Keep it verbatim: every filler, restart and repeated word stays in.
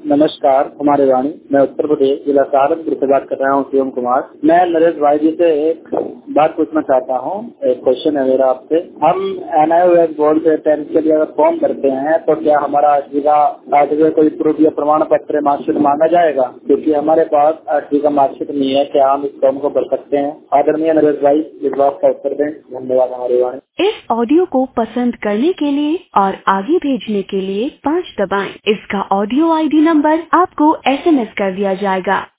नमस्कार, हमारे वाणी। मैं उत्तर प्रदेश जिला सहारनपुर से बात कर रहा हूँ, शिवम कुमार। मैं नरेश भाई जी से एक बात पूछना चाहता हूँ। एक क्वेश्चन है मेरा आपसे। हम N I O S board से टेंथ के लिए अगर फॉर्म भरते हैं तो क्या हमारा आठवीं का आठवीं का कोई प्रूफ या प्रमाण पत्र मार्कशीट मांगा जाएगा? क्योंकि हमारे पास आठवीं का मार्कशीट नहीं है। क्या हम इस फॉर्म को भर सकते हैं? आदरणीय नरेश भाई, इस बात का उत्तर दें। धन्यवाद। हमारे वाणी। इस ऑडियो को पसंद करने के लिए और आगे भेजने के लिए पाँच दबाएं। इसका ऑडियो आई डी नंबर आपको एस एम एस कर दिया जाएगा।